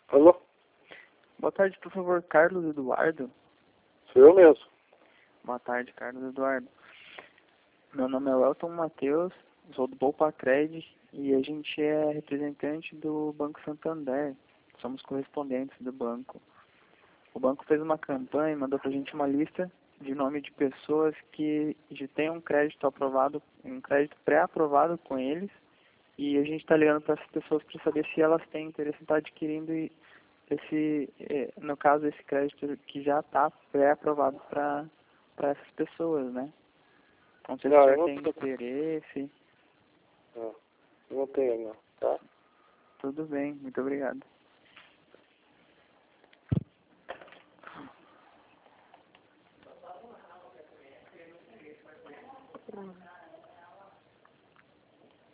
Alô? Boa tarde, por favor, Carlos Eduardo. Sou eu mesmo. Boa tarde, Carlos Eduardo. Meu nome é Welton Matheus, sou do Boupacred e a gente é representante do Banco Santander. Somos correspondentes do banco. O banco fez uma campanha e mandou pra gente uma lista de nome de pessoas que já têm um crédito aprovado, um crédito pré-aprovado com eles, e a gente está ligando para essas pessoas para saber se elas têm interesse em estar adquirindo no caso, esse crédito que já está pré-aprovado para essas pessoas, né? Não sei se o senhor tem interesse. Não tenho não, tá? Tudo bem, muito obrigado.